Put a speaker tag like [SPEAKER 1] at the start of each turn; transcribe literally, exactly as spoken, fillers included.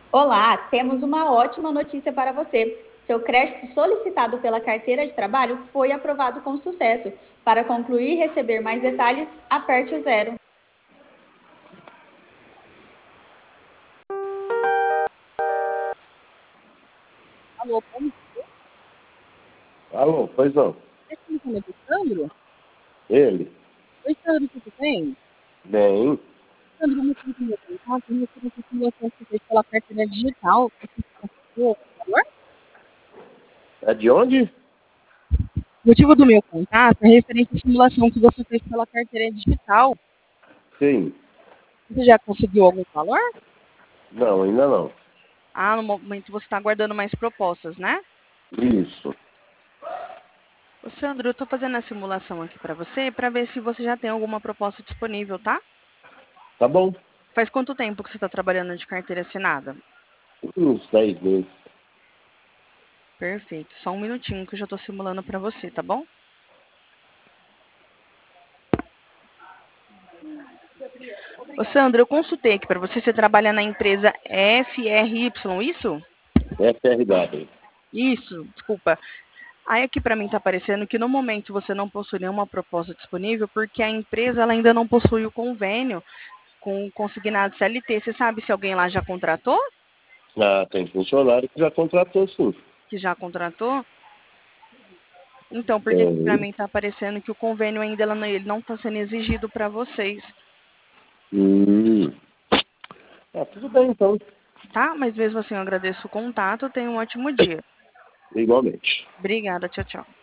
[SPEAKER 1] Olá, temos uma ótima notícia para você. Seu crédito solicitado pela carteira de trabalho foi aprovado com sucesso. Para concluir e receber mais detalhes, aperte o zero.
[SPEAKER 2] Alô, bom dia.
[SPEAKER 3] Alô, pois não.
[SPEAKER 2] Esse telefone é do Sandro?
[SPEAKER 3] Ele?
[SPEAKER 2] Oi, Sandro, tudo bem?
[SPEAKER 3] Bem,
[SPEAKER 2] Sandro, o motivo do meu contato é referente à simulação que você fez pela carteira digital. Você conseguiu o valor?
[SPEAKER 3] é de onde?
[SPEAKER 2] O motivo do meu contato é referente à simulação que você fez pela carteira digital.
[SPEAKER 3] Sim.
[SPEAKER 2] Você já conseguiu algum valor?
[SPEAKER 3] Não, ainda não.
[SPEAKER 2] Ah, no momento você está aguardando mais propostas, né?
[SPEAKER 3] Isso.
[SPEAKER 2] Ô, Sandro, eu estou fazendo a simulação aqui para você para ver se você já tem alguma proposta disponível, tá?
[SPEAKER 3] Tá bom.
[SPEAKER 2] Faz quanto tempo que você está trabalhando de carteira assinada?
[SPEAKER 3] Uns dez meses.
[SPEAKER 2] Perfeito. Só um minutinho que eu já estou simulando para você, tá bom? Ô, Sandra, eu consultei aqui para você. Você trabalha na empresa F R Y, isso?
[SPEAKER 3] F R W.
[SPEAKER 2] Isso, desculpa. Aí aqui para mim está aparecendo que no momento você não possui nenhuma proposta disponível porque a empresa ela ainda não possui o convênio com o consignado C L T. Você sabe se alguém lá já contratou?
[SPEAKER 3] Ah, tem funcionário que já contratou sim.
[SPEAKER 2] Que já contratou? Então, porque aqui para
[SPEAKER 3] Tem.
[SPEAKER 2] mim está aparecendo que o convênio ainda ela não- ele não está sendo exigido para vocês,
[SPEAKER 3] Hum. Ah, tudo bem então.
[SPEAKER 2] tá? Mas mesmo assim eu agradeço o contato. Tenha um ótimo dia.
[SPEAKER 3] Igualmente.
[SPEAKER 2] Obrigada, tchau, tchau.